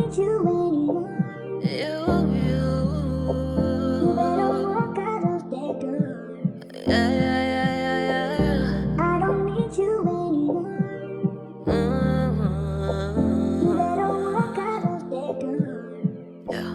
need you anymore. You better walk out of that door. Yeah, yeah, yeah, yeah, yeah. I don't need you anymore. You better walk out of that door. Yeah.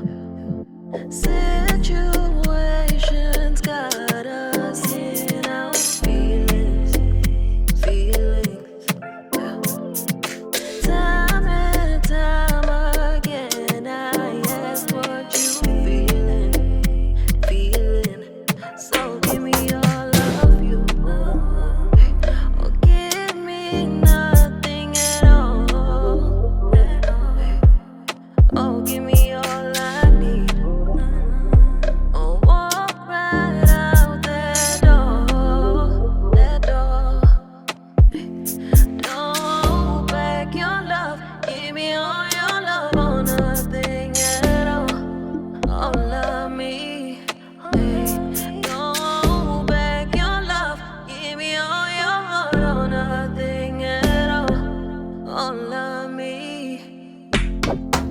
Situations got us in our feelings, feelings. Yeah. Time and time again, I ask what you feeling, feeling. So give me all of you, or give me nothing at all. Oh, give me all I need. Oh, walk right out that door, that door. Don't hold back your love. Give me all your love or nothing at all. All of me. Don't hold back your love. Give me all your heart or nothing at all. All of me.